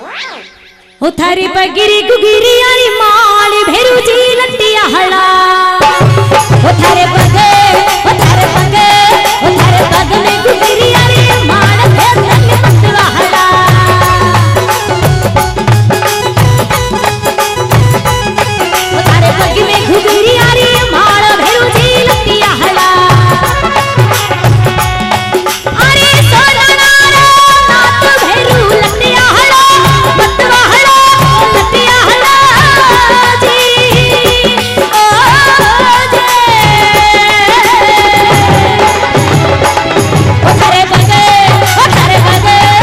ओ थारे बगिरी गुगिरी यारी माल भेरू जी लट्टिया हला ओ थारे बगे ओ थारे बगे ओ थारे बग में गुगिरी यारी माल भेरू रंग पतला हला ओ थारे बग में गुगिरी यारी माल भेरू जी लट्टिया हला अरे सोना नारा नाथ भेरू लट्टिया हला पतवा बगे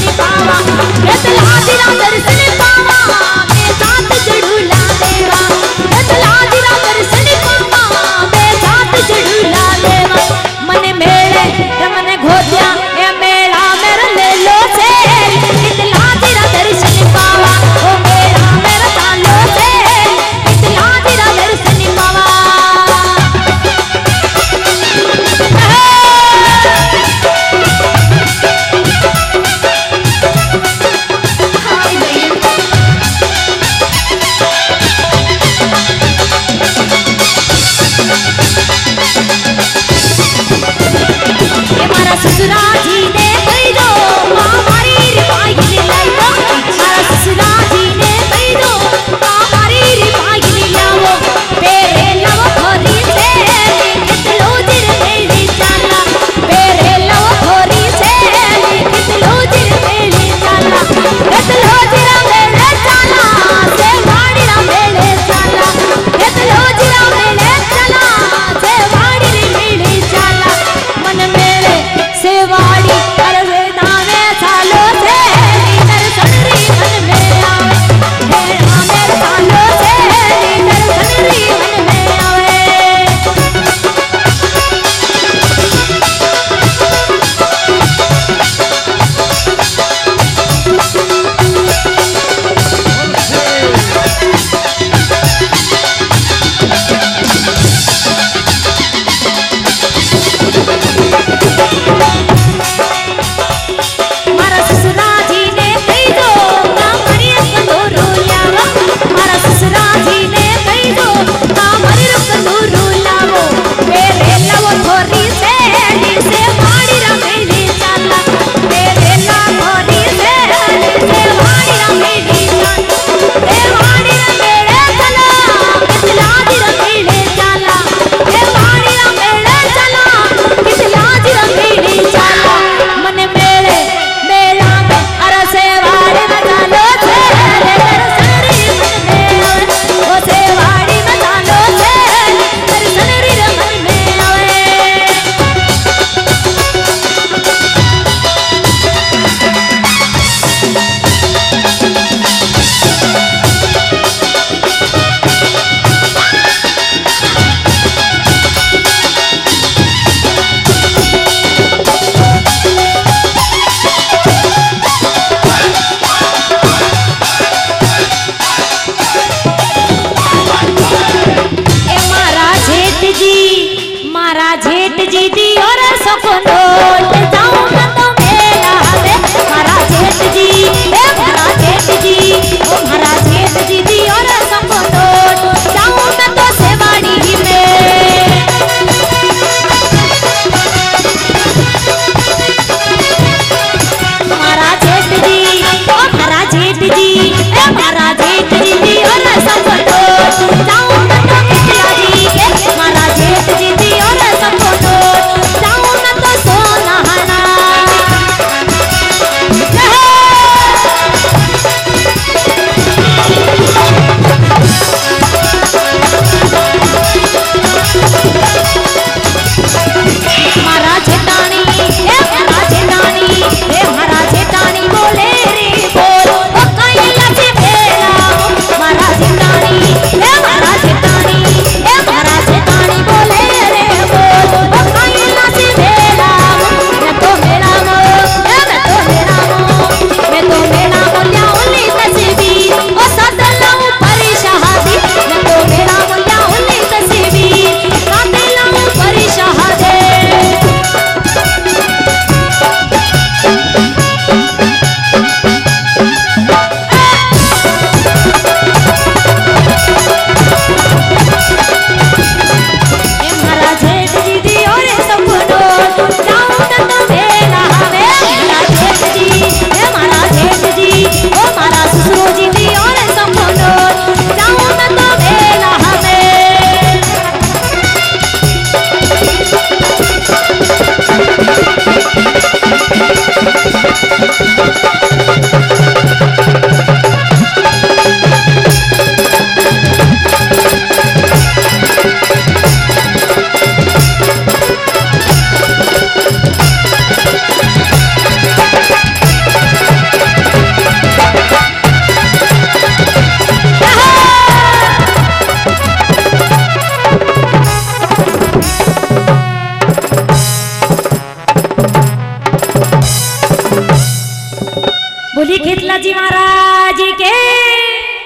पावा घेतला दिला दर्शन पावा बेजात जडूला देवा घेतला दिला दर्शन पावा बेजात जडूला देवा मन मेळे रमन घोद्या ए मेळा मेरा ले लो से घेतला दिला दर्शन पावा ओ मेळा मेरा चालो से घेतला दिला दर्शन पावा ससुरा जी ने कही दो हमारी रिपाई लाई दो मारा ससुरा जी ने कही दो हमारी रिपाई लाओ पेरे लव खोरी से कितलो जिर मेरी चाला पेरे लव खोरी से कितलो जिर मेरी चाला कितलो जिर मेरे चाला से वाड़ी ना मेरे चाला कितलो जिर मेरे चाला से वाड़ी मेरे चाला मन मेरे सेवाड़ी करवे नामे सालो से दर्शन री मन में आवे हे नामे सालो से दर्शन री मन में आवे मारा ससुरा जी ने कही दो हमारी कंदूरू लावो मारा ससुरा जी ने कही दो हमारी कंदूरू लावो मेरे लवो थोरी से वाड़ी रा मेरी चाला मेरे ला थोरी से वाड़ी रा मेरी चाला ए वाड़ी रा मेरे चला कितला दी रा मेरे चाला ए वाड़ी रा मेरे चला कितला दी रा मेरी चाला मन मेरे मेला में अरसे वाड़ी में चालो से दर्शन री मन में आवे ओ से वाड़ी में चालो से दर्शन री मन में आवे ए मारा जेठ जी दी और सपनोट जाऊं मैं तो मेला वे मारा जेठ जी ए मारा जेठ जी ओ मारा जेठ जी दी और सपनोट जाऊं मैं तो सेवाड़ी में मारा जेठ जी ओ मारा जेठ जी ए मारा जेठ जी दी और सपनोट जाऊं मैं तो कितला जी के मारा जेठ जी दी और सपनोट जाऊं मैं तो सोना हना मारा जेठानी ए मारा जेठानी ए मारा जेठानी बोले रे बोल ओ कैला से बेला मारा जेठानी ए मारा जेठानी ए मारा जेठानी बोले रे बोल ओ कैला से बेला मैं तो मेरा मो मैं तो मेरा मो ल्याऊली तस्वीर ओ सदलाऊ परी शहादी मैं तो मेरा मो ल्याऊली तस्वीर सदलाऊ परी शहादे ए मारा जेठ जी दी और सपनोट जाऊं मैं तो मेला वे मारा जेठ जी ए मारा जेठ जी ओ मारा ससुर जी दी और सपनोट जाऊं मैं तो मेला वे बोली खेतला जी महाराज के